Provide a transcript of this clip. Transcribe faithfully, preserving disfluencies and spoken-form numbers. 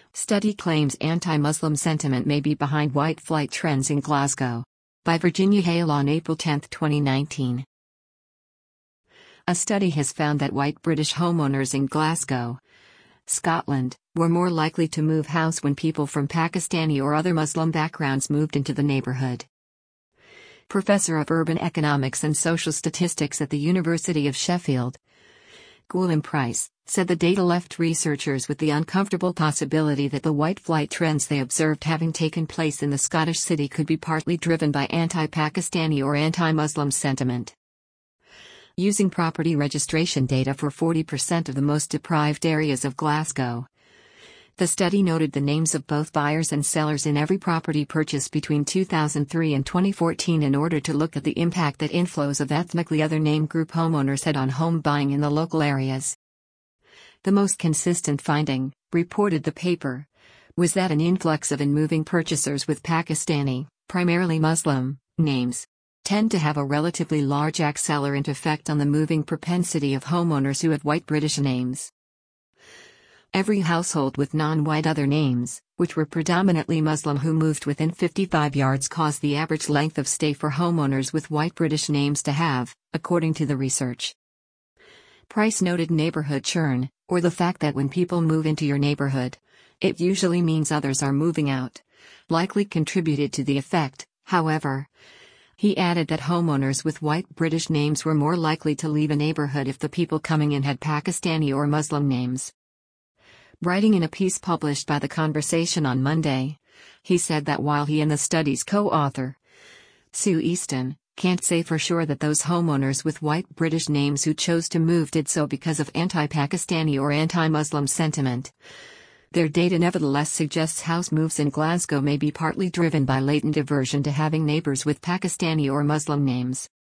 Study claims anti-Muslim sentiment may be behind white flight trends in Glasgow. By Virginia Hale on April tenth, twenty nineteen. A study has found that white British homeowners in Glasgow, Scotland, were more likely to move house when people from Pakistani or other Muslim backgrounds moved into the neighborhood. Professor of Urban Economics and Social Statistics at the University of Sheffield, Gwilym Price, said the data left researchers with the uncomfortable possibility that the white flight trends they observed having taken place in the Scottish city could be partly driven by anti-Pakistani or anti-Muslim sentiment. Using property registration data for forty percent of the most deprived areas of Glasgow, the study noted the names of both buyers and sellers in every property purchased between two thousand three and twenty fourteen in order to look at the impact that inflows of ethnically other name group homeowners had on home buying in the local areas. The most consistent finding, reported the paper, was that an influx of in-moving purchasers with Pakistani, primarily Muslim, names tend to have a relatively large accelerant effect on the moving propensity of homeowners who have white British names. Every household with non-white other names, which were predominantly Muslim who moved within fifty-five yards, caused the average length of stay for homeowners with white British names to have, according to the research. Price noted neighborhood churn, or the fact that when people move into your neighborhood, it usually means others are moving out, likely contributed to the effect. However, he added that homeowners with white British names were more likely to leave a neighborhood if the people coming in had Pakistani or Muslim names. Writing in a piece published by The Conversation on Monday, he said that while he and the study's co-author, Sue Easton, can't say for sure that those homeowners with white British names who chose to move did so because of anti-Pakistani or anti-Muslim sentiment, their data nevertheless suggests house moves in Glasgow may be partly driven by latent aversion to having neighbors with Pakistani or Muslim names.